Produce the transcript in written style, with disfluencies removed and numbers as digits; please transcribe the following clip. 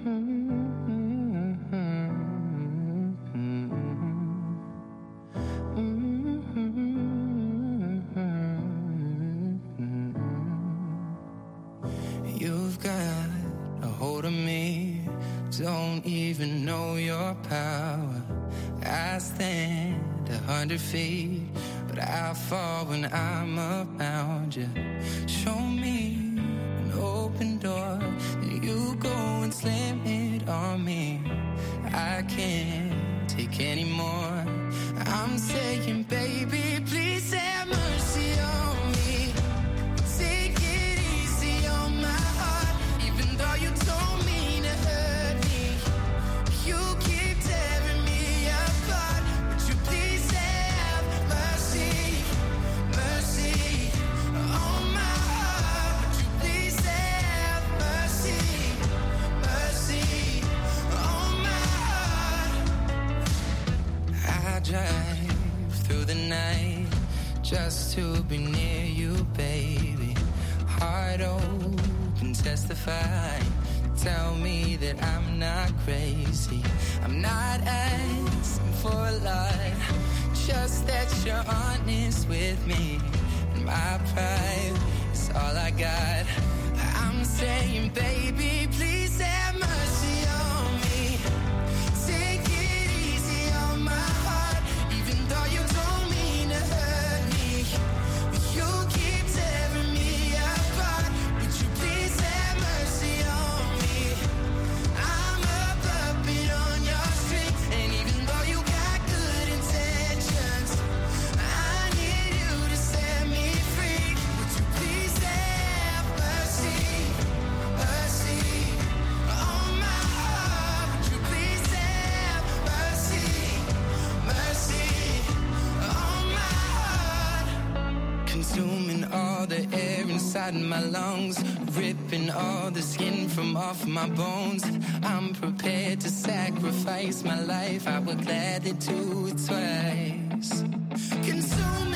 You've got a hold of me, don't even know your power. I stand 100 feet, but I fall when I'm around you. Show me an open door, then you go and slam it on me. I can't take any more. I'm saying, baby, please have mercy on me. Take it easy on my heart, even though you don't mean to hurt me. You keep tearing me apart. Would you please have mercy, mercy on my heart? Would you please have mercy, mercy on my heart? I drive through the night just to be near you, baby. Heart open, testify. Tell me that I'm not crazy. I'm not asking for a lot, just that you're honest with me. And my pride is all I got. I'm saying, baby, please have mercy on me. Take it easy on my heart, even though you don't mean to hurt me. You keep tearing me apart. Would you please have mercy on me? I'm a puppet on your string, and even though you got good intentions, I need you to set me free. Would you please have mercy, mercy on my heart? Would you please have mercy, mercy on my heart? Consuming all the air inside my lungs, ripping all the skin from off my bones. I'm prepared to sacrifice my life. I would gladly do it twice. Consume